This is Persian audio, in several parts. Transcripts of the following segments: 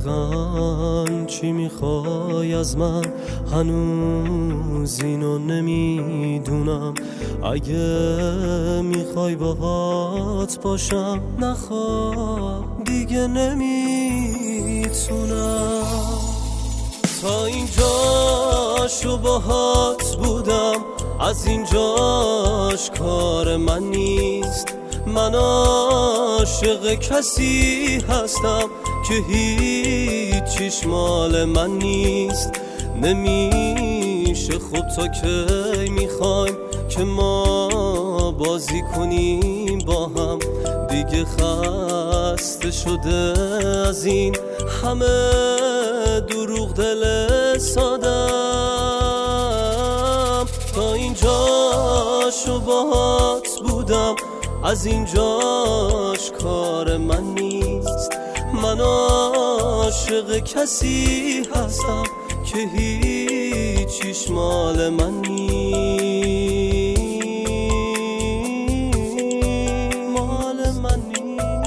دقیقاً چی میخوای از من؟ هنوز اینو نمیدونم. اگه میخوای باهات باشم نخواه، دیگه نمیتونم. تا اینجاشو باهات بودم، از اینجاش کار من نیست. من عاشق کسی هستم که هیچیش مال من نیست. نمیشه خب تا کی میخوایم که ما بازی کنیم با هم؟ دیگه خسته شده از این همه دروغ دل سادم. تا اینجاشو باهات بودم، از اینجاش کار من نیست. من عاشق کسی هستم که هیچیش مال من نیست. مال من نیست.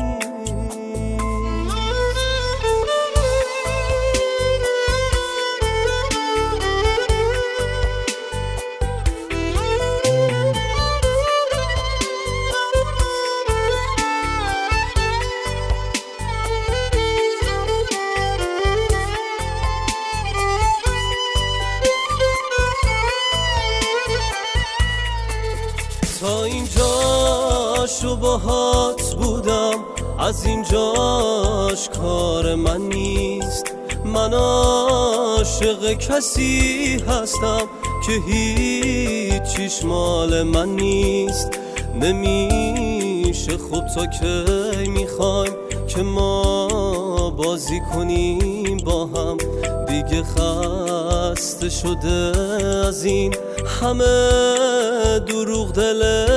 تا اینجاشو باهات بودم، از اینجاش کار من نیست. من عاشق کسی هستم که هیچیش مال من نیست. نمیشه خب تا کی میخوایم که ما بازی کنیم با هم؟ دیگه خسته شده از این همه دروغ دل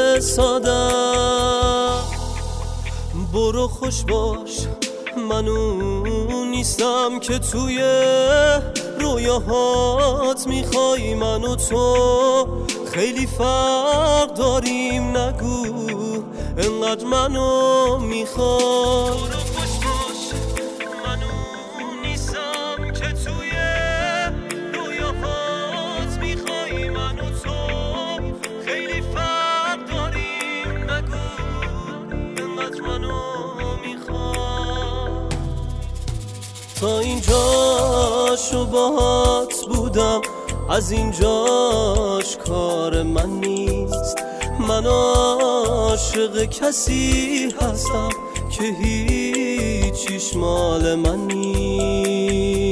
سادم. برو خوش باش، من اون نیستم که توی رویاهات میخوای من و تو. خیلی فرق داریم، نگو انقدر منو میخوای. تا اینجاشو باهات بودم، از اینجاش کار من نیست. من عاشق کسی هستم که هیچیش مال من نیست.